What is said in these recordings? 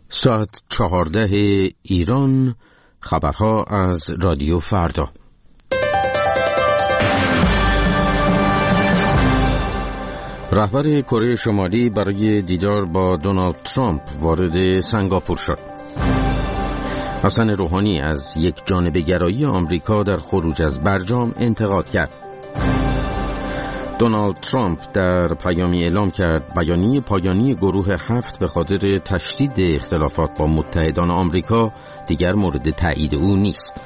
ساعت 14 ایران. خبرها از رادیو فردا. رهبر کره شمالی برای دیدار با دونالد ترامپ وارد سنگاپور شد. حسن روحانی از یک جانبه‌گرایی آمریکا در خروج از برجام انتقاد کرد. دونالد ترامپ در پیامی اعلام کرد بیانیه پایانی گروه 7 به خاطر تشدید اختلافات با متحدان آمریکا دیگر مورد تایید او نیست.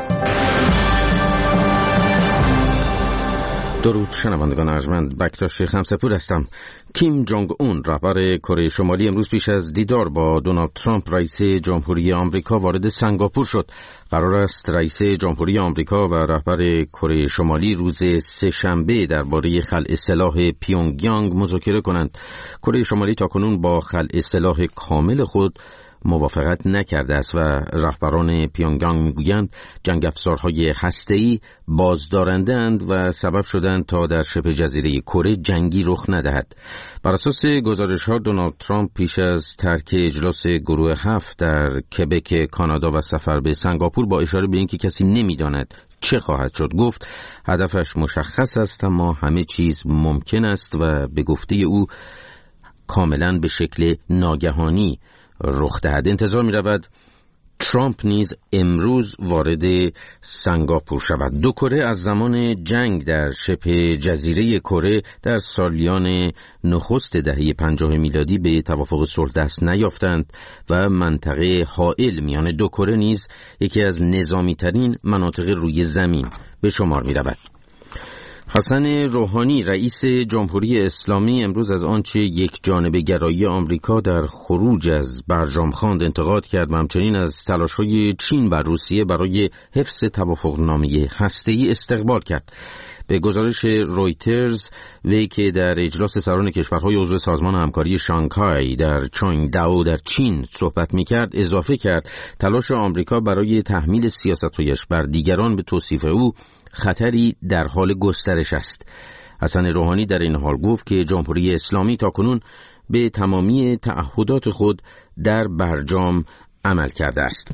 درود شنوندگان ارجمند، بکتاش خمسپور هستم. کیم جونگ اون رهبر کره شمالی امروز پیش از دیدار با دونالد ترامپ رئیس جمهوری آمریکا وارد سنگاپور شد. قرار است رئیس جمهوری آمریکا و رهبر کره شمالی روز سه‌شنبه درباره خلع سلاح پیونگیانگ مذاکره کنند. کره شمالی تاکنون با خلع سلاح کامل خود موافقت نکرده است و رهبران پیونگیانگ میگویند جنگ افزارهای هسته‌ای بازدارنده اند و سبب شدند تا در شبه جزیره کره جنگی رخ ندهد. بر اساس گزارش‌ها دونالد ترامپ پیش از ترک اجلاس گروه 7 در کبک کانادا و سفر به سنگاپور با اشاره به اینکه کسی نمی‌داند چه خواهد شد گفت هدفش مشخص است اما همه چیز ممکن است و به گفته او کاملاً به شکل ناگهانی رخ دهد. انتظار می رود ترامپ نیز امروز وارد سنگاپور شود. دو کره از زمان جنگ در شبه جزیره کره در سالیان نخست دهه 50 میلادی به توافق صلح دست نیافتند و منطقه حائل میان دو کره نیز یکی از نظامی ترین مناطق روی زمین به شمار می رود. حسن روحانی رئیس جمهوری اسلامی امروز از آنچه یک جانبه گرایی آمریکا در خروج از برجام خواند انتقاد کرد و همچنین از تلاش‌های چین بر روسیه برای حفظ توافقنامه هسته‌ای استقبال کرد. به گزارش رویترز وی که در اجلاس سران کشورهای عضو سازمان همکاری شانگهای در چانگداو در چین صحبت می‌کرد اضافه کرد تلاش آمریکا برای تحمیل سیاست‌هایش بر دیگران به توصیف او خطری در حال گسترش است. حسن روحانی در این حال گفت که جمهوری اسلامی تاکنون به تمامی تعهدات خود در برجام عمل کرده است.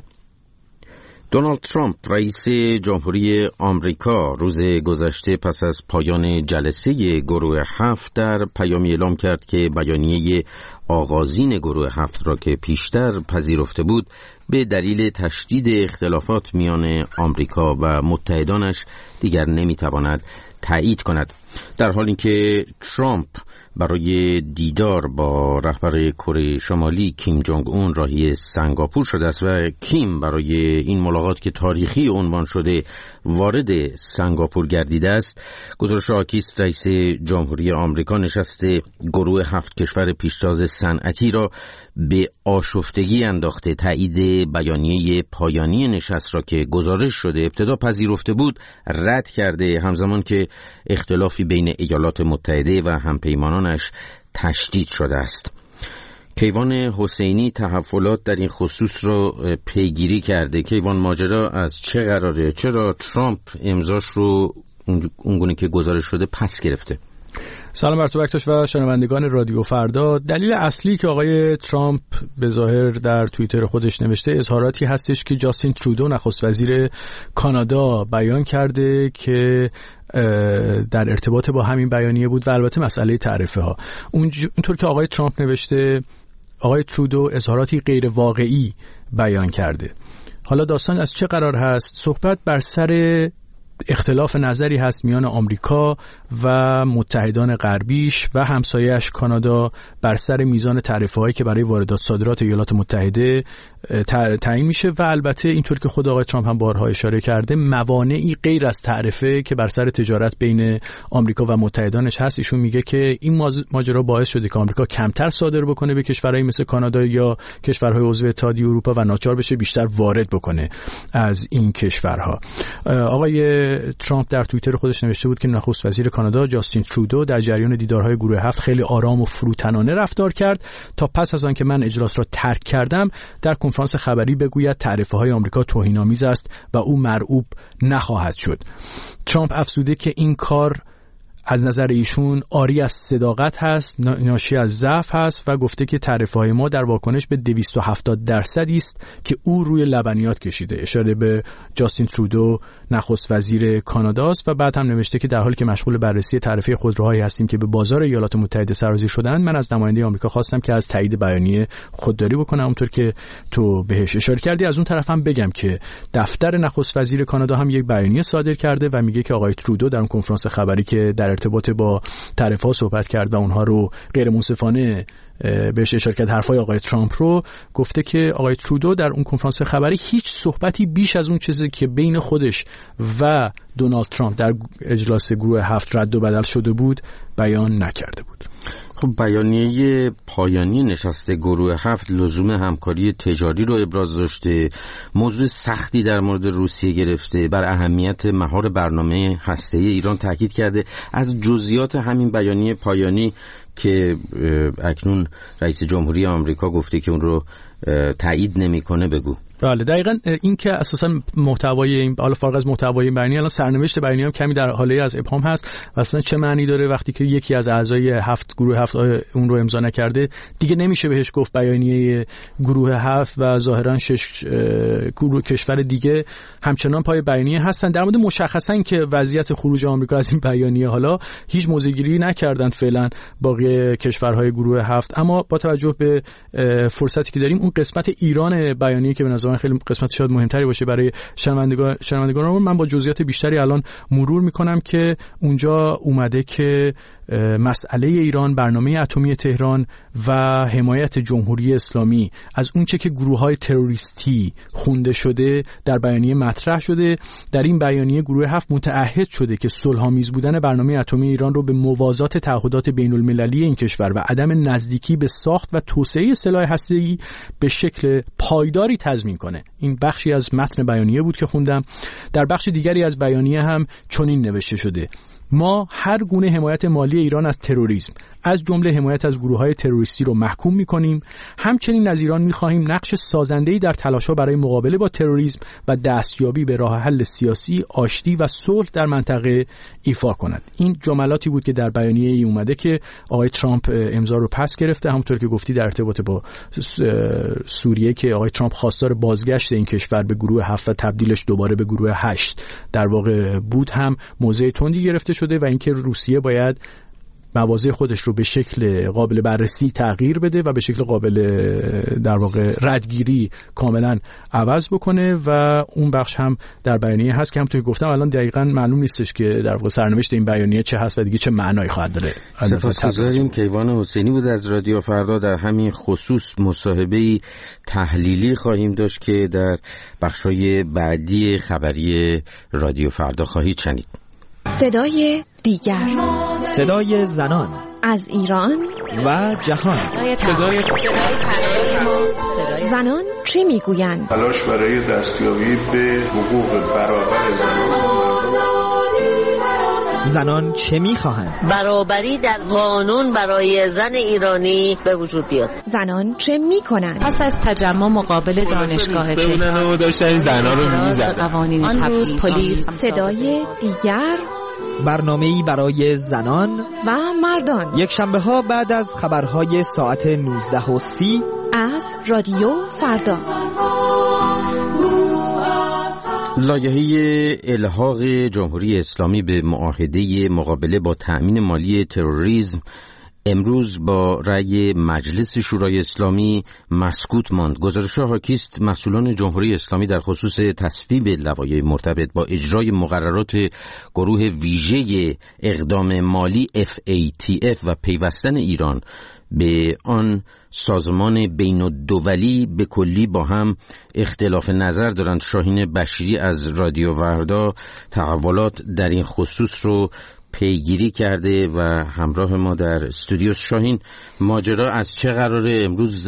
دونالد ترامپ رئیس جمهوری آمریکا روز گذشته پس از پایان جلسه گروه 7 در پیامی اعلام کرد که بیانیه آغازین گروه 7 را که پیشتر پذیرفته بود به دلیل تشدید اختلافات میان آمریکا و متحدانش دیگر نمیتواند تایید کند. در حالی که ترامپ برای دیدار با رهبر کره شمالی کیم جونگ اون راهی سنگاپور شده است و کیم برای این ملاقات که تاریخی عنوان شده وارد سنگاپور گردیده است، گزارش حاکی است رئیس جمهوری آمریکا نشست گروه 7 کشور پیشتاز صنعتی را به آشفتگی انداخته. تایید بیانیه پایانی نشست را که گزارش شده ابتدا پذیرفته بود رد کرده، همزمان که اختلافی بین ایالات متحده و همپیمانانش تشدید شده است. کیوان حسینی تحولات در این خصوص را پیگیری کرده. کیوان، ماجرا از چه قراره؟ چرا ترامپ امضاش رو اونگونه که گزارش شده پس گرفته؟ سلام بر تو بکتاش و شنوندگان رادیو فردا. دلیل اصلی که آقای ترامپ به ظاهر در توییتر خودش نوشته اظهاراتی هستش که جاستین ترودو نخست وزیر کانادا بیان کرده که در ارتباط با همین بیانیه بود و البته مسئله تعرفه ها. اونطور که آقای ترامپ نوشته آقای ترودو اظهاراتی غیر واقعی بیان کرده. حالا داستان از چه قرار هست؟ صحبت بر سر اختلاف نظری هست میان آمریکا و متحدان غربیش و همسایه‌اش کانادا بر سر میزان تعرفه‌هایی که برای واردات صادرات ایالات متحده تعیین میشه و البته اینطور که خود آقای ترامپ هم بارها اشاره کرده موانعی غیر از تعرفه که بر سر تجارت بین آمریکا و متحدانش هست. ایشون میگه که این ماجرا باعث شده که آمریکا کمتر صادر بکنه به کشورهای مثل کانادا یا کشورهای عضو اتحادیه اروپا و ناچار بشه بیشتر وارد بکنه از این کشورها. آقای ترامپ در توییتر خودش نوشته بود که نخست وزیر کانادا جاستین ترودو در جریان دیدارهای گروه 7 خیلی آرام و فروتنانه رفتار کرد تا پس از آن که من اجلاس را ترک کردم در کنفرانس خبری بگوید تعرفه‌های آمریکا توهین‌آمیز است و او مرعوب نخواهد شد. ترامپ افزوده که این کار از نظر ایشون عاری از صداقت هست، ناشی از ضعف هست و گفته که تعرفه‌های ما در واکنش به 270% است که او روی لبنیات کشیده. اشاره به جاستین ترودو نخست وزیر کاناداست و بعد هم نوشته که در حالی که مشغول بررسی تعرفه خودروهایی هستیم که به بازار ایالات متحده سرازیر شدند، من از نماینده آمریکا خواستم که از تایید بیانیه خودداری بکنه، اونطور که تو بهش اشاره کردی. از اون طرف هم بگم که دفتر نخست وزیر کانادا هم یک بیانیه صادر کرده و میگه که آقای ترودو در اون کنفرانس خبری که در ارتباط با تعرفه‌ها صحبت کرد و اونها رو غیر منصفانه بهش اشاره کرد، حرفای آقای ترامپ رو، گفته که آقای ترودو در اون کنفرانس خبری هیچ صحبتی بیش از اون چیزی که بین خودش و دونالد ترامپ در اجلاس گروه 7 رد و بدل شده بود بیان نکرده بود. خب بیانیه پایانی نشست گروه 7 لزوم همکاری تجاری رو ابراز داشته، موضوع سختی در مورد روسیه گرفته، بر اهمیت مهار برنامه هسته‌ای ایران تاکید کرده. از جزئیات همین بیانیه پایانی که اکنون رئیس جمهوری آمریکا گفته که اون رو تایید نمیکنه بگو. بله دقیقاً این که اساساً محتوای این، حالا فارغ از محتوای بیانیه، الان سرنوشت بیانیه هم کمی در حاله از ابهام هست و اصلا چه معنی داره وقتی که یکی از اعضای گروه 7 اون رو امضا نکرده، دیگه نمیشه بهش گفت بیانیه گروه 7 و ظاهراً 6 گروه کشور دیگه همچنان پای بیانیه هستن. در مورد مشخصاً که وضعیت خروج آمریکا از این بیانیه حالا هیچ موضع‌گیری نکردن فعلا باقی کشورهای گروه 7، اما با توجه به فرصتی که داریم اون قسمت ایران بیانیه که به نظر من خیلی قسمت شاید مهمتری باشه برای شنوندگان، من با جزئیات بیشتری الان مرور میکنم که اونجا اومده که مسئله ایران، برنامه اتمی تهران و حمایت جمهوری اسلامی از اونچه که گروه‌های تروریستی خونده شده در بیانیه مطرح شده. در این بیانیه گروه 7 متعهد شده که صلح‌آمیز بودن برنامه اتمی ایران رو به موازات تعهدات بین‌المللی این کشور و عدم نزدیکی به ساخت و توسعه سلاح هسته‌ای به شکل پایداری تضمین کنه. این بخشی از متن بیانیه بود که خوندم. در بخش دیگری از بیانیه هم چنین نوشته شده: ما هر گونه حمایت مالی ایران از تروریسم، از جمله حمایت از گروه‌های تروریستی رو محکوم می‌کنیم. همچنین از ایران می‌خواهیم نقش سازنده‌ای در تلاش‌ها برای مقابله با تروریسم و دستیابی به راه حل سیاسی، آشتی و صلح در منطقه ایفا کند. این جملاتی بود که در بیانیه ای اومده که آقای ترامپ امضا رو پس گرفته. همونطور که گفتی در ارتباط با سوریه که آقای ترامپ خواستار بازگشت این کشور به گروه 7 و تبدیلش دوباره به گروه 8 در واقع بود، هم موضع تندی گرفته شده و اینکه روسیه باید مواضع خودش رو به شکل قابل بررسی تغییر بده و به شکل قابل در واقع ردگیری کاملا عوض بکنه و اون بخش هم در بیانیه هست که همونطور که گفتم الان دقیقاً معلوم نیستش که در واقع سرنوشت این بیانیه چه هست و دیگه چه معنایی خواهد داره. سپاسگزاریم. کیوان حسینی بود از رادیو فردا. در همین خصوص مصاحبه‌ای تحلیلی خواهیم داشت که در بخش‌های بعدی خبری رادیو فردا خواهید شنید. صدای دیگر، صدای زنان از ایران و جهان، صدای زنان چه میگویند؟ تلاش برای دستیابی به حقوق برابر زنان چه میخواهند؟ برابری در قانون برای زن ایرانی به وجود بیاد. زنان چه میکنند؟ پس از تجمع مقابل دانشگاه تهران داشتن زنان رو میزدن. قوانین تبعیض پلیس. صدای دیگر، برنامه‌ای برای زنان و مردان، یک شنبه ها بعد از خبرهای ساعت 19:30 از رادیو فردا. لایحه الحاق جمهوری اسلامی به معاهده مقابله با تأمین مالی تروریسم امروز با رأی مجلس شورای اسلامی مسکوت ماند. گزارش حاکی است مسئولان جمهوری اسلامی در خصوص تصویب لوایح مرتبط با اجرای مقررات گروه ویژه اقدام مالی FATF و پیوستن ایران به آن سازمان بین الدولی به کلی با هم اختلاف نظر دارند. شاهین بشیری از رادیو فردا تحولات در این خصوص رو پیگیری کرده و همراه ما در استودیو. شاهین، ماجرا از چه قراره؟ امروز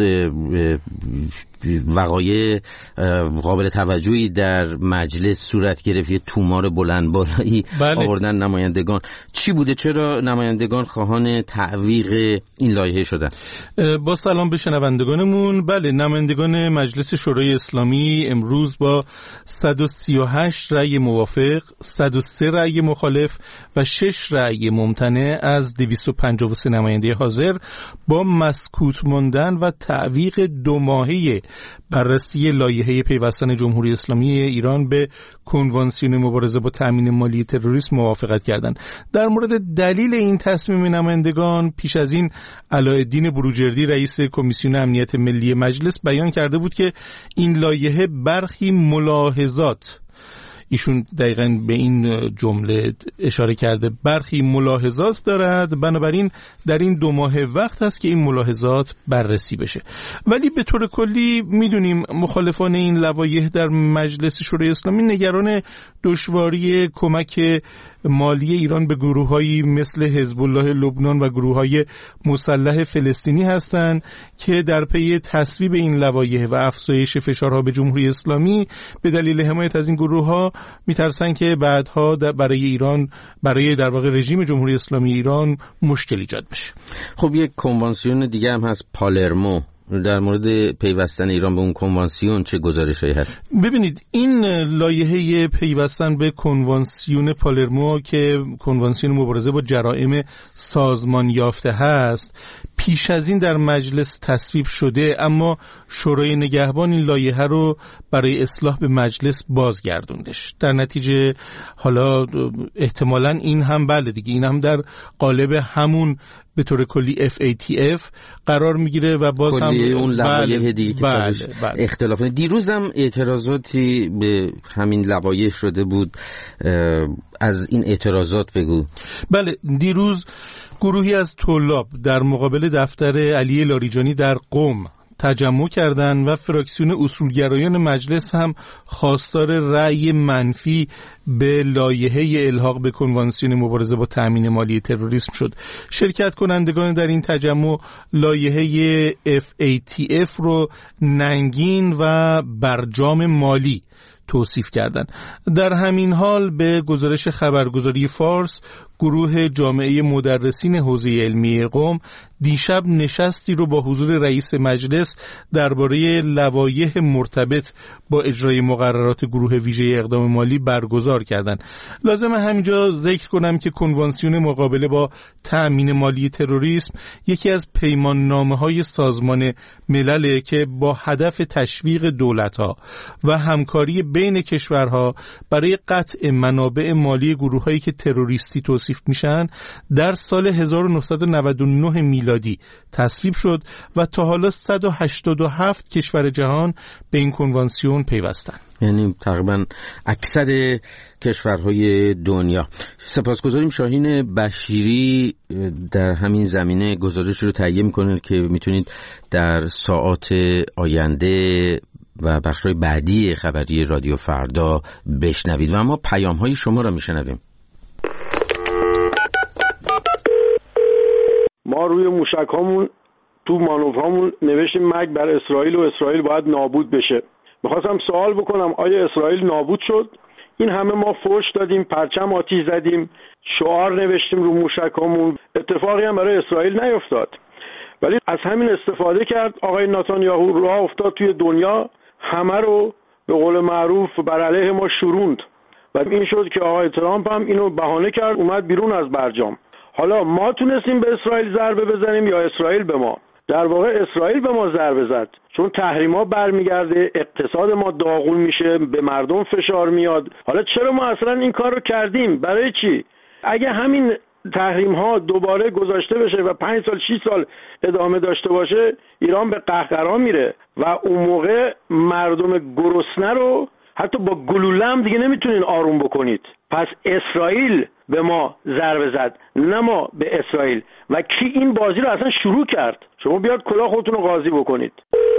وقایع قابل توجهی در مجلس صورت گرفت، یه تومار بلند بالایی آوردن نمایندگان. چی بوده؟ چرا نمایندگان خواهان تعویق این لایحه شدن؟ با سلام به شنوندگانمون. بله، نمایندگان مجلس شورای اسلامی امروز با 138 رأی موافق، 103 رأی مخالف و 6 6 رأی ممتنع از 253 نماینده حاضر با مسکوت ماندن و تعویق 2 ماهه بررسی لایحه پیوستن جمهوری اسلامی ایران به کنوانسیون مبارزه با تامین مالی تروریسم موافقت کردند. در مورد دلیل این تصمیم نمایندگان پیش از این علاءالدین بروجردی رئیس کمیسیون امنیت ملی مجلس بیان کرده بود که این لایحه برخی ملاحظات، ایشون دقیقاً به این جمله اشاره کرده، برخی ملاحظات دارد، بنابراین در این 2 ماه وقت هست که این ملاحظات بررسی بشه. ولی به طور کلی میدونیم مخالفان این لوایح در مجلس شورای اسلامی نگران دشواری کمک مالی ایران به گروه‌هایی مثل حزب الله لبنان و گروه‌های مسلح فلسطینی هستند که در پی تصویب این لوایح و افزایش فشارها به جمهوری اسلامی به دلیل حمایت از این گروه‌ها میترسن که بعدها برای ایران، برای در واقع رژیم جمهوری اسلامی ایران مشکل ایجاد بشه. خب یک کنوانسیون دیگه هم هست، پالرمو. در مورد پیوستن ایران به اون کنوانسیون چه گزارشی هست؟ ببینید این لایحه پیوستن به کنوانسیون پالرمو که کنوانسیون مبارزه با جرائم سازمان یافته هست پیش از این در مجلس تصویب شده، اما شورای نگهبان این لایحه رو برای اصلاح به مجلس بازگردوندش. در نتیجه حالا احتمالاً این هم بله دیگه، این هم در قالب همون به طور کلی FATF قرار میگیره و باز هم اون لوایح دیگه که اختلاف. دیروز هم اعتراضاتی به همین لوایح شده بود، از این اعتراضات بگو. بله، دیروز گروهی از طلاب در مقابل دفتر علی لاریجانی در قم تجمع کردند و فراکسیون اصولگرایان مجلس هم خواستار رأی منفی به لایحه الحاق به کنوانسیون مبارزه با تامین مالی تروریسم شد. شرکت کنندگان در این تجمع لایحه FATF رو ننگین و برجام مالی توصیف کردند. در همین حال به گزارش خبرگزاری فارس، گروه جامعه مدرسین حوزه علمی قم دیشب نشستی رو با حضور رئیس مجلس درباره لوایح مرتبط با اجرای مقررات گروه ویژه اقدام مالی برگزار کردند. لازم همینجا ذکر کنم که کنوانسیون مقابله با تأمین مالی تروریسم یکی از پیماننامه‌های سازمان ملل که با هدف تشویق دولت‌ها و همکاری بین کشورها برای قطع منابع مالی گروه‌هایی که تروریستی توصیف میشن در سال 1999 میلادی تصویب شد و تا حالا 187 کشور جهان به این کنوانسیون پیوستند. یعنی تقریبا اکثر کشورهای دنیا. سپاسگزاریم. شاهین بشیری در همین زمینه گزارش رو تهیه میکنه که میتونید در ساعات آینده و بخش‌های بعدی خبری رادیو فردا بشنوید و ما پیام‌های شما را میشنویم. ما روی موشک‌هامون تو مانورهامون نوشتیم مرگ بر اسرائیل و اسرائیل باید نابود بشه. می‌خواستم سوال بکنم آیا اسرائیل نابود شد؟ این همه ما فوش دادیم، پرچم آتش زدیم، شعار نوشتیم رو موشک‌هامون، اتفاقی هم برای اسرائیل نیفتاد. ولی از همین استفاده کرد آقای نتانیاهو، راه افتاد توی دنیا، همه رو به قول معروف بر علیه ما شوروند و این شد که آقای ترامپ هم اینو بهانه کرد، اومد بیرون از برجام. حالا ما تونستیم به اسرائیل ضربه بزنیم یا اسرائیل به ما؟ در واقع اسرائیل به ما ضربه زد، چون تحریما برمیگرده، اقتصاد ما داغون میشه، به مردم فشار میاد. حالا چرا ما اصلا این کار رو کردیم؟ برای چی؟ اگه همین تحریم ها دوباره گذاشته بشه و 5 سال 6 سال ادامه داشته باشه، ایران به قهقرا میره و اون موقع مردم گرسنه رو حتی با گلوله هم دیگه نمیتونین آروم بکنید. پس اسرائیل به ما ضربه زد، نه ما به اسرائیل. و کی این بازی رو اصلا شروع کرد؟ شما بیاد کلاه خودتون رو قاضی بکنید.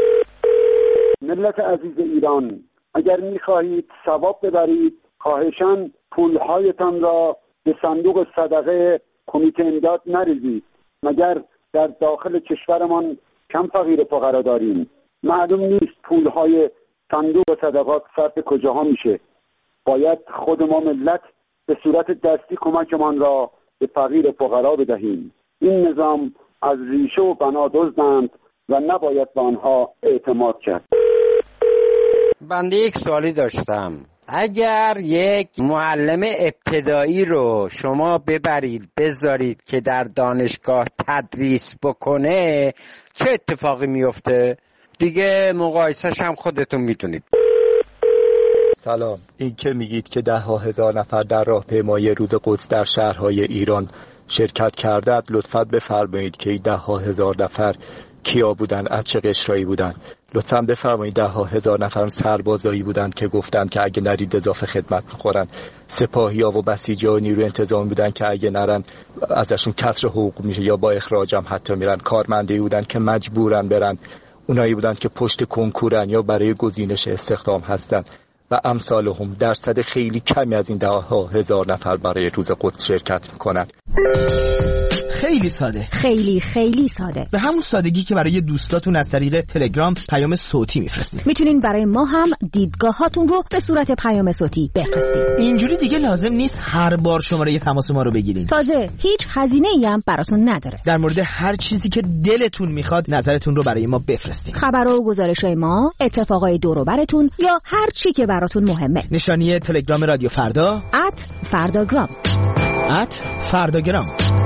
ملت عزیز ایران، اگر میخواهید ثواب ببرید، خواهشاً پولهایتان را به صندوق صدقه کمیته امداد نریزید. مگر در داخل کشورمان کم فقیر فقرا داریم؟ معلوم نیست پولهای صندوق صدقات صرف کجاها میشه. باید خود ما ملت به صورت دستی کمکمان را به فقیر فقرا بدهیم. این نظام از ریشه و بنا دزدند و نباید به آنها اعتماد کرد. بنده یک سوالی داشتم. اگر یک معلم ابتدایی رو شما ببرید بذارید که در دانشگاه تدریس بکنه چه اتفاقی میفته؟ دیگه مقایسه‌ش هم خودتون میتونید. سلام. این که میگید که 10,000 نفر در راهپیمایی روز قدس در شهرهای ایران شرکت کردند، لطفاً بفرمایید که این 10,000 نفر کیا بودن، از چه قشرایی بودن؟ لطفاً بفرمایید 10,000 نفر سربازایی بودند که گفتند که اگه نرید اضافه خدمت می‌خورن، سپاهی‌ها و بسیجا و نیروی انتظامی بودند که اگه نرن ازشون کسر حقوق میشه یا با اخراج هم حتی میرن، کارمندی بودند که مجبورن برن، اونایی بودند که پشت کنکورن یا برای گزینش استخدام هستن و امثالهم. درصد خیلی کمی از این 10,000 نفر برای روز قدس شرکت میکنن. خیلی ساده، خیلی ساده، به همون سادگی که برای دوستاتون از طریق تلگرام پیام صوتی میفرستید. میتونین برای ما هم دیدگاهاتون رو به صورت پیام صوتی بفرستید. اینجوری دیگه لازم نیست هر بار شماره تماس ما رو بگیرین. تازه هیچ هزینه‌ای هم براتون نداره. در مورد هر چیزی که دلتون میخواد نظرتون رو برای ما بفرستید. خبرها و گزارش‌های ما، اتفاقای دور و براتون یا هر چی که براتون مهمه. نشانی تلگرام رادیو فردا @فرداگرام 'فرداگرام.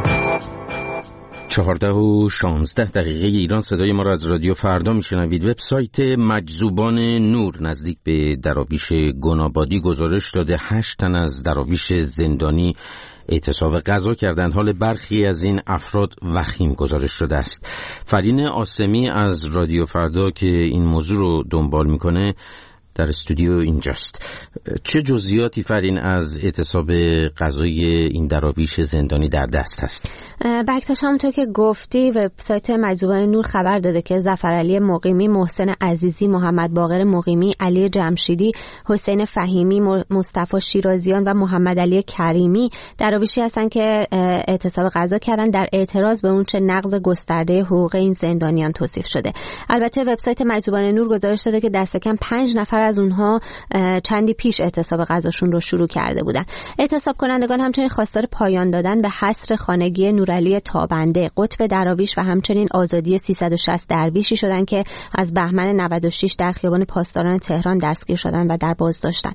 14:16 ایران. صدای ما را از رادیو فردا میشنوید. وبسایت مجذوبان نور نزدیک به دراویش گنابادی گزارش داده 8 تن از دراویش زندانی اعتصاب غذا کردند. حال برخی از این افراد وخیم گزارش شده است. فرین آسمی از رادیو فردا که این موضوع رو دنبال میکنه در استودیو اینجاست. چه جزئیاتی فرین از اعتصاب غذایی این دراویش زندانی در دست هست؟ بکتاش همونطور که گفتی وبسایت مجذوبان نور خبر داده که ظفرعلی مقیمی، محسن عزیزی، محمد باقر مقیمی، علی جمشیدی، حسین فهیمی، مصطفی شیرازیان و محمد علی کریمی دراویشی هستن که اعتصاب غذا کردن در اعتراض به اونچه نقض گسترده حقوق این زندانیان توصیف شده. البته وبسایت مجذوبان نور گزارش داده که دست کم 5 نفر از اونها چندی پیش اعتصاب غذاشون رو شروع کرده بودن. اعتصاب کنندگان همچنین خواستار پایان دادن به حصر خانگی نورعلی تابنده، قطب دراویش و همچنین آزادی 360 درویشی شدن که از بهمن 96 در خیابان پاسداران تهران دستگیر شدن و در بازداشتن.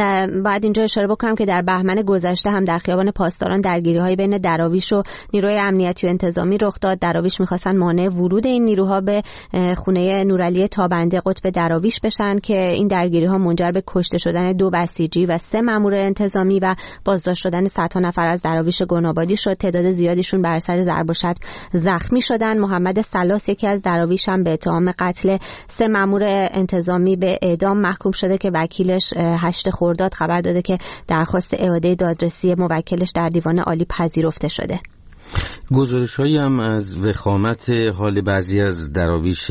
بعد اینجا اشاره بکنم که در بهمن گذشته هم در خیابان پاسداران درگیری‌های بین دراویش و نیروی امنیتی و انتظامی رخ داد. دراویش می‌خواستن مانع ورود این نیروها به خونه نورعلی تابنده قطب دراویش بشن که این درگیری‌ها منجر به کشته شدن 2 بسیجی و 3 مأمور انتظامی و بازداشت شدن 100 نفر از دراویش گنابادی شد. تعداد زیادیشون بر اثر ضرب و شتم زخمی شدن. محمد سلاس یکی از دراویش هم به اتهام قتل 3 مأمور انتظامی به اعدام محکوم شده که وکیلش 8 خرداد خبر داده که درخواست اعاده دادرسی موکلش در دیوان عالی پذیرفته شده. گزارش‌هایی هم از وخامت حال بعضی از دراویش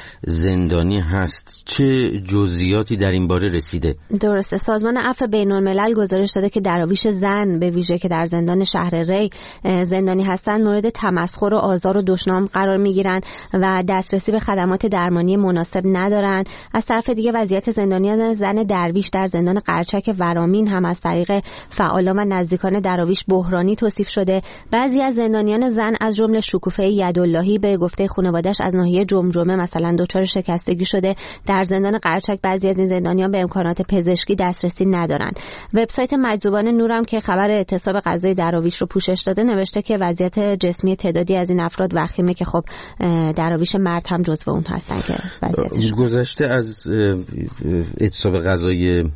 زندانی هست. چه جزئیاتی در این باره رسیده؟ درسته. سازمان عفو بین‌الملل گزارش داده که دراویش زن به ویژه که در زندان شهر ری زندانی هستند مورد تمسخر و آزار و دشنام قرار می‌گیرند و دسترسی به خدمات درمانی مناسب ندارند. از طرف دیگه وضعیت زندانیان زن درویش در زندان قرچک ورامین هم از طریق فعالان و نزدیکان دراویش بحرانی توصیف شده. بعضی از زندانیان زن از جمله شکوفه یداللهی به گفته خانواده‌اش از ناحیه جمجمه مثلا دچار شکستگی شده. در زندان قرچک بعضی از این زندانیان به امکانات پزشکی دسترسی ندارند. وبسایت مجذوبان نورم که خبر اعتصاب غذای دراویش رو پوشش داده نوشته که وضعیت جسمی تعدادی از این افراد وخیمه که خب دراویش مرد هم جزو اون هستن که وضعیتشون گذشته از اعتصاب غذای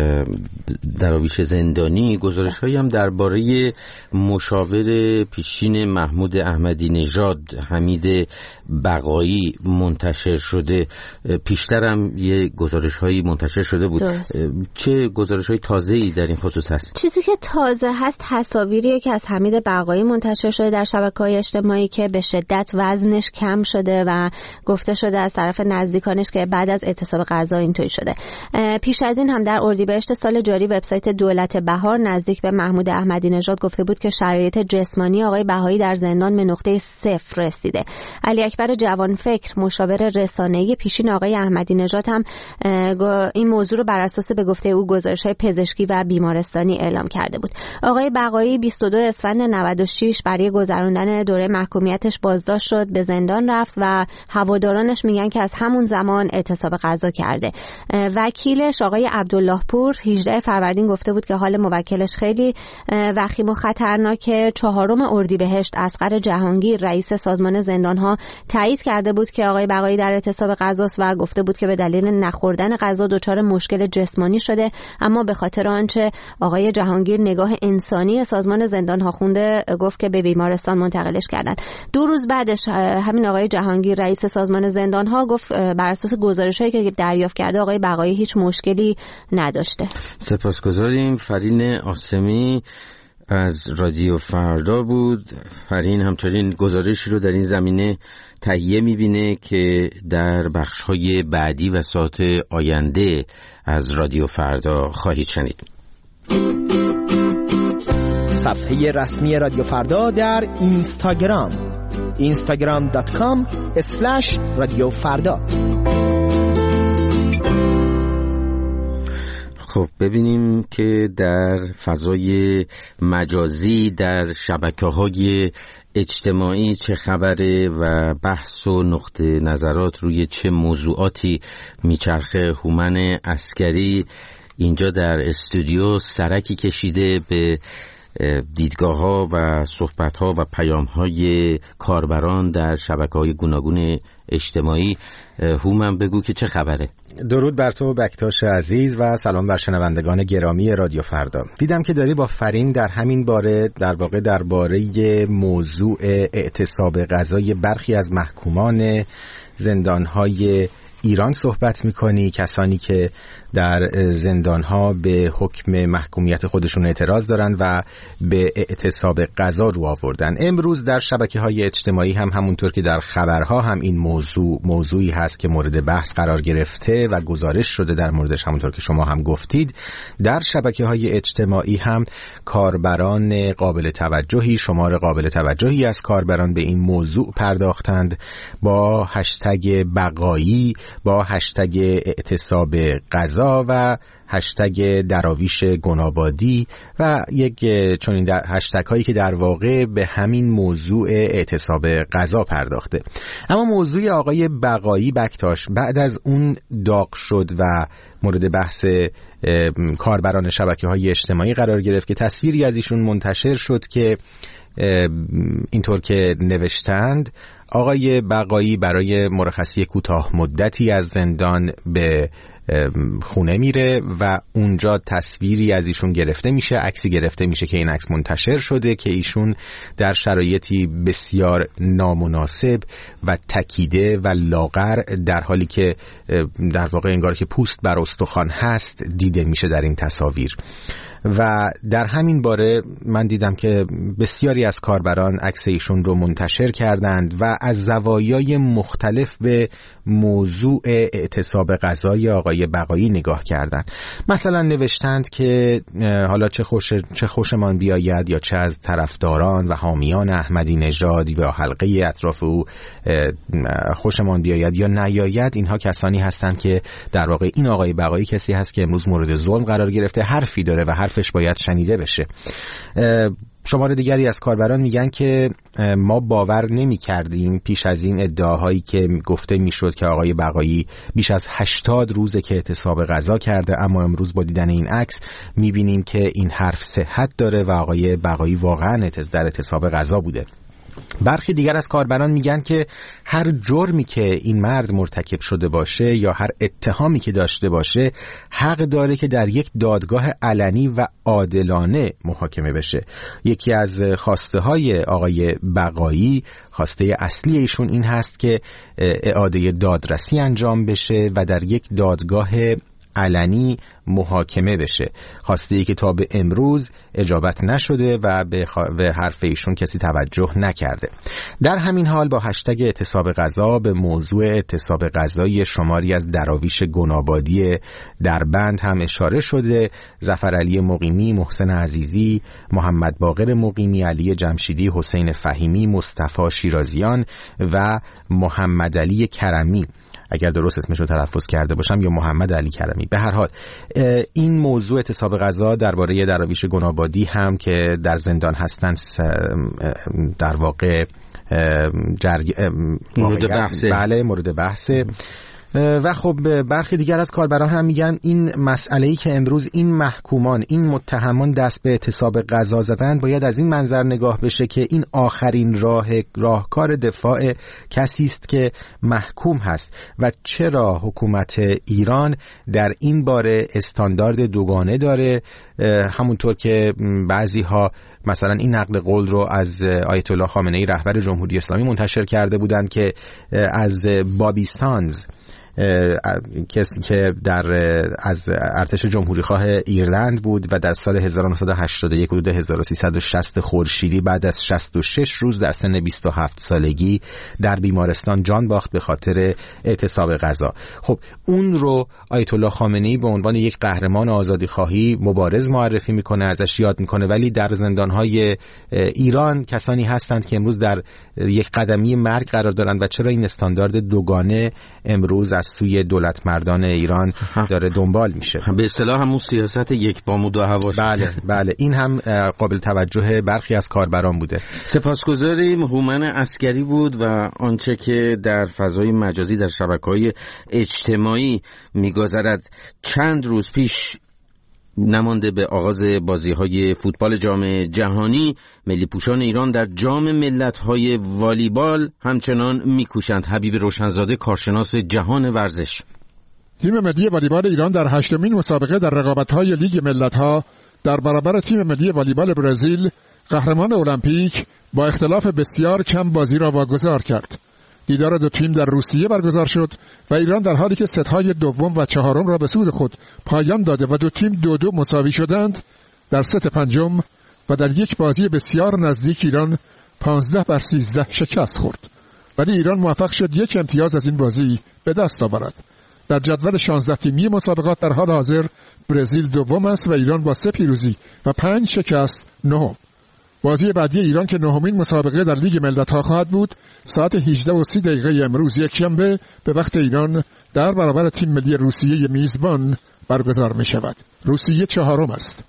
دراویش زندانی. گزارش‌هایی هم درباره مشاور پیشین محمود احمدی نژاد حمید بقایی منتشر شده. پیشتر هم یه گزارش‌هایی منتشر شده بود. چه گزارش‌های تازه‌ای در این خصوص هست؟ چیزی که تازه هست تصاویریه که از حمید بقایی منتشر شده در شبکه‌های اجتماعی که به شدت وزنش کم شده و گفته شده از طرف نزدیکانش که بعد از اعتصاب غذا اینطوری شده. پیش از این هم در اردیبهشت سال جاری وبسایت دولت بهار نزدیک به محمود احمدی نژاد گفته بود که شرایط جسمانی آقای بهایی در زندان به نقطه 0 رسیده. علی اکبر جوانفکر مشاور رسانه‌ای پیشین آقای احمدی نژاد هم این موضوع رو بر اساس به گفته او گزارش‌های پزشکی و بیمارستانی اعلام کرده بود. آقای بقایی 22 اسفند 96 برای گذراندن دوره محکومیتش بازداشت شد، به زندان رفت و هوادارانش میگن که از همون زمان اعتصاب غذا کرده. وکیلش آقای عبدالله پور 18 فروردین گفته بود که حال موکلش خیلی وخیم و خطرناکه. 4 اردیبهشت اصغر جهانگیر رئیس سازمان زندان‌ها تایید کرده بود که آقای بقایی در اعتصاب غذاست و گفته بود که به دلیل نخوردن غذا دچار مشکل جسمانی شده، اما به خاطر آنچه آقای جهانگیر نگاه انسانی سازمان زندان‌ها خونده گفت که به بیمارستان منتقلش کردن. 2 روز بعدش همین آقای جهانگیر رئیس سازمان زندان‌ها گفت بر اساس گزارش‌هایی که دریافت کرده آقای بقایی هیچ مشکلی نداشته. سپاسگزاریم. فرین آسمی از رادیو فردا بود. فرین همچنین گزارشی رو در این زمینه تهیه می‌بینه که در بخش‌های بعدی و ساعت آینده از رادیو فردا خواهید شنید. صفحه رسمی رادیو فردا در اینستاگرام instagram.com/رادیوفردا. خب ببینیم که در فضای مجازی در شبکه‌های اجتماعی چه خبره و بحث و نقطه نظرات روی چه موضوعاتی میچرخه. هومن عسکری اینجا در استودیو سرکی کشیده به دیدگاه‌ها و صحبت‌ها و پیام‌های کاربران در شبکه‌های گوناگون اجتماعی. هومن بگو که چه خبره. درود بر تو بکتاش عزیز و سلام بر شنوندگان گرامی رادیو فردا. دیدم که داری با فرین در همین باره در واقع درباره موضوع اعتصاب غذای برخی از محکومان زندان‌های ایران صحبت میکنی، کسانی که در زندانها به حکم محکومیت خودشون اعتراض دارن و به اعتصاب غذا رو آوردن. امروز در شبکه‌های اجتماعی هم همونطور که در خبرها هم این موضوعی هست که مورد بحث قرار گرفته و گزارش شده در موردش، همونطور که شما هم گفتید. در شبکه‌های اجتماعی هم کاربران قابل توجهی، شمار قابل توجهی از کاربران به این موضوع پرداختند با هشتگ بقایی، با هشتگ اعتصاب غذا و هشتگ دراویش گنابادی و یک چنین هشتگ هایی که در واقع به همین موضوع اعتصاب غذا پرداخته. اما موضوع آقای بقایی بکتاش بعد از اون داغ شد و مورد بحث کاربران شبکه‌های اجتماعی قرار گرفت که تصویری از ایشون منتشر شد که اینطور که نوشتند: آقای بقایی برای مرخصی کوتاه مدتی از زندان به خونه میره و اونجا تصویری از ایشون گرفته میشه، عکسی گرفته میشه که این عکس منتشر شده که ایشون در شرایطی بسیار نامناسب و تکیده و لاغر، در حالی که در واقع انگار که پوست بر استخوان هست، دیده میشه در این تصاویر. و در همین باره من دیدم که بسیاری از کاربران عکس ایشون رو منتشر کردند و از زوایای مختلف به موضوع اعتصاب غذای آقای بقایی نگاه کردند. مثلا نوشتند که حالا چه خوشمان بیاید یا چه از طرفداران و حامیان احمدی نژاد و حلقه اطراف او خوشمان بیاید یا نیاید، اینها کسانی هستند که در واقع این آقای بقایی کسی هست که امروز مورد ظلم قرار گرفته، حرفی داره و حرفش باید شنیده بشه. شمار دیگری از کاربران میگن که ما باور نمی کردیم پیش از این ادعاهایی که گفته میشد که آقای بقایی بیش از 80 روزه که اعتصاب غذا کرده، اما امروز با دیدن این عکس میبینیم که این حرف صحت داره و آقای بقایی واقعا در اعتصاب غذا بوده. برخی دیگر از کاربران میگن که هر جرمی که این مرد مرتکب شده باشه یا هر اتهامی که داشته باشه حق داره که در یک دادگاه علنی و عادلانه محاکمه بشه. یکی از خواسته های آقای بقایی، خواسته اصلی ایشون این هست که اعاده دادرسی انجام بشه و در یک دادگاه علنی محاکمه بشه. خواسته ای که تا به امروز اجابت نشده و به حرف ایشون کسی توجه نکرده. در همین حال با هشتگ اعتصاب غذا به موضوع اعتصاب غذایی شماری از دراویش گنابادی دربند هم اشاره شده. ظفرعلی مقیمی، محسن عزیزی، محمد باقر مقیمی، علی جمشیدی، حسین فهیمی، مصطفی شیرازیان و محمد علی کرمی، اگر درست اسمش رو تلفظ کرده باشم، یا محمد علی کرمی. به هر حال این موضوع اعتصاب غذا درباره دراویش گنابادی هم که در زندان هستند در واقع مورد بحثه. بله، مورد بحثه. و خب برخی دیگر از کاربران هم میگن این مسئله‌ای که امروز این محکومان، این متهمان دست به اعتصاب غذا زدن، باید از این منظر نگاه بشه که این آخرین راهکار دفاع کسی است که محکوم هست و چرا حکومت ایران در این باره استاندارد دوگانه داره. همونطور که بعضی ها مثلا این نقل قول رو از آیت الله خامنه‌ای رهبر جمهوری اسلامی منتشر کرده بودند که از بابی سانز، کسی که از ارتش جمهوری خواه ایرلند بود و در سال 1981 حدود 1360 خورشیدی بعد از 66 روز در سن 27 سالگی در بیمارستان جان باخت به خاطر اعتصاب غذا. خب اون رو آیت الله خامنه‌ای به عنوان یک قهرمان آزادیخواهی مبارز معرفی میکنه، ازش یاد میکنه، ولی در زندانهای ایران کسانی هستند که امروز در یک قدمی مرگ قرار دارند و چرا این استاندارد دوگانه امروز از سوی دولت مردان ایران داره دنبال میشه؟ به اصطلاح همون سیاست یک بام و دو هوا. بله این هم قابل توجه برخی از کاربران بوده. سپاسگزاریم. هومن عسکری بود و آنچه که در فضای مجازی در شبکه‌های اجتماعی می‌گذرد. چند روز پیش نمانده به آغاز بازی‌های فوتبال جام جهانی، ملی پوشان ایران در جام ملت‌های والیبال همچنان می‌کوشند. حبیب روشنزاده، کارشناس جهان ورزش. تیم ملی والیبال ایران در 8مین مسابقه در رقابت‌های لیگ ملت‌ها در برابر تیم ملی والیبال برزیل، قهرمان المپیک، با اختلاف بسیار کم بازی را واگذار کرد. دیدار دو تیم در روسیه برگزار شد و ایران در حالی که ست‌های دوم و چهارم را به سود خود پایان داده و دو تیم 2-2 مساوی شدند، در ست پنجم و در یک بازی بسیار نزدیک ایران 15-13 شکست خورد. ولی ایران موفق شد یک امتیاز از این بازی به دست آورد. در جدول 16 تیمی مسابقات در حال حاضر برزیل دوم است و ایران با 3 پیروزی و 5 شکست نهم. بازی بعدی ایران که نهمین مسابقه در لیگ ملت‌ها خواهد بود، ساعت 18:30 امروز یکشنبه به وقت ایران در برابر تیم ملی روسیه میزبان برگزار می شود. روسیه چهارم است.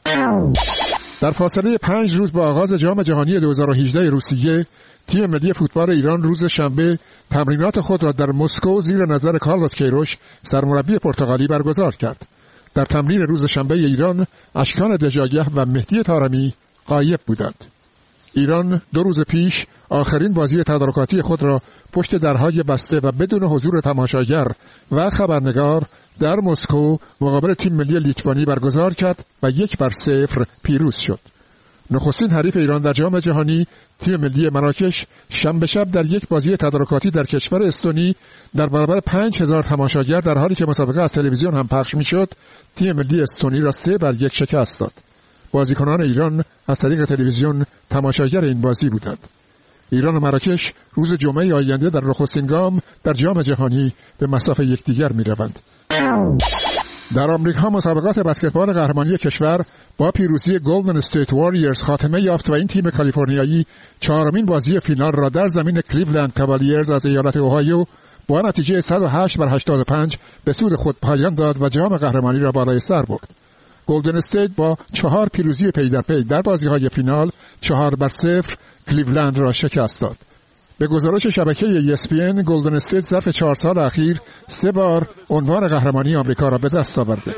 در فاصله 5 روز با آغاز جام جهانی 2018 روسیه، تیم ملی فوتبال ایران روز شنبه تمرینات خود را در مسکو زیر نظر کارلوس کیروش سرمربی پرتغالی برگزار کرد. در تمرین روز شنبه ایران، اشکان دژایه و مهدی طارمی غایب بودند. ایران 2 روز پیش آخرین بازی تدارکاتی خود را پشت درهای بسته و بدون حضور تماشاگر و خبرنگار در مسکو مقابل تیم ملی لیتوانی برگزار کرد و 1-0 پیروز شد. نخستین حریف ایران در جام جهانی، تیم ملی مراکش، شنبه شب در یک بازی تدارکاتی در کشور استونی در برابر 5000 تماشاگر در حالی که مسابقه از تلویزیون هم پخش می‌شد، تیم ملی استونی را 3-1 شکست داد. بازیکنان ایران از طریق تلویزیون تماشاگر این بازی بودند. ایران و مراکش روز جمعه آینده در نخستین گام در جام جهانی به مصاف یکدیگر می‌روند. در آمریکا مسابقات بسکتبال قهرمانی کشور با پیروزی گلدن استیت واریرز خاتمه یافت و این تیم کالیفرنیایی 4مین بازی فینال را در زمین کلیولند کاوالیرز از ایالت اوهایو با نتیجه 108-85 به سود خود پایان داد و جام قهرمانی را بالای سر برد. گلدن استیت با 4 پیروزی پی در پی در بازی‌های فینال 4-0 کلیولند را شکست داد. به گزارش شبکه ESPN، گلدن استیت ظرف 4 سال اخیر 3 بار عنوان قهرمانی آمریکا را به دست آورده.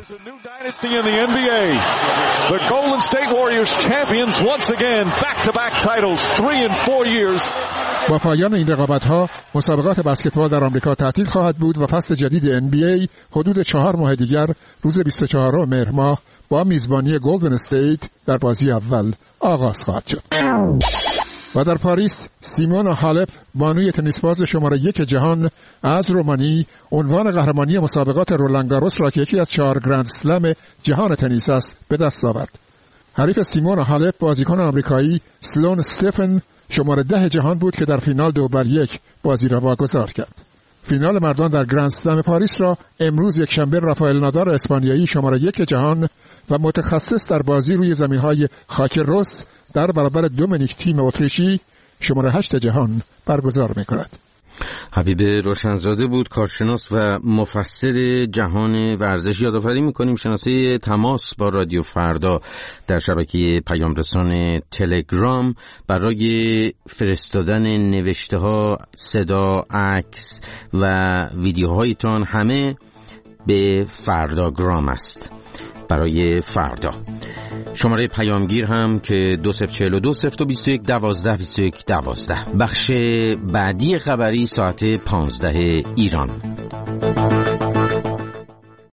با پایان این رقابت‌ها، مسابقات بسکتبال در آمریکا تعطیل خواهد بود و فصل جدید NBA حدود 4 ماه دیگر روز 24 مهر ماه با میزبانی گلدن استیت در بازی اول آغاز خواهد شد. و در پاریس سیمونا هالپ بانوی تنیسباز شماره 1 جهان از رومانی عنوان قهرمانی مسابقات رولانگاروس را که یکی از 4 گرند اسلم جهان تنیس است به دست آورد. حریف سیمونا هالپ بازیکن آمریکایی سلون استفن شماره 10 جهان بود که در فینال 2-1 بازی را واگذار کرد. فینال مردان در گرند اسلم پاریس را امروز یکشنبه رافائل نادال اسپانیایی شماره 1 جهان و متخصص در بازی روی زمین‌های خاک رس در برابر دومینیک تیم اتریشی شماره 8 جهان برگزار می‌کند. حبیب روشنزاده بود، کارشناس و مفسر جهان ورزش. یادآوری می‌کنیم شناسه تماس با رادیو فردا در شبکه پیام رسان تلگرام برای فرستادن نوشته‌ها، صدا، عکس و ویدیوهایتان همه به فرداگرام است. برای فردا شماره پیامگیر هم که 2042-021-12-21-12. بخش بعدی خبری ساعت 15 ایران.